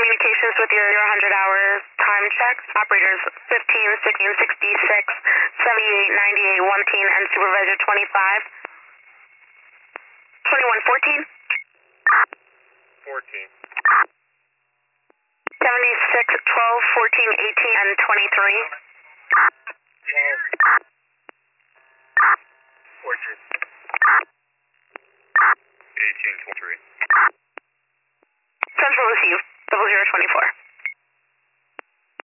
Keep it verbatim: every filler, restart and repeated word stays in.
communications with your, your one hundred hour time checks. Operators fifteen, sixteen, sixty-six, seventy-eight, ninety-eight, one teen, and supervisor twenty-five. twenty-one, fourteen. fourteen. seventy-six, twelve, fourteen, eighteen, and twenty-three. twelve. fourteen. eighteen, twenty-three. Central receive, double zero twenty-four.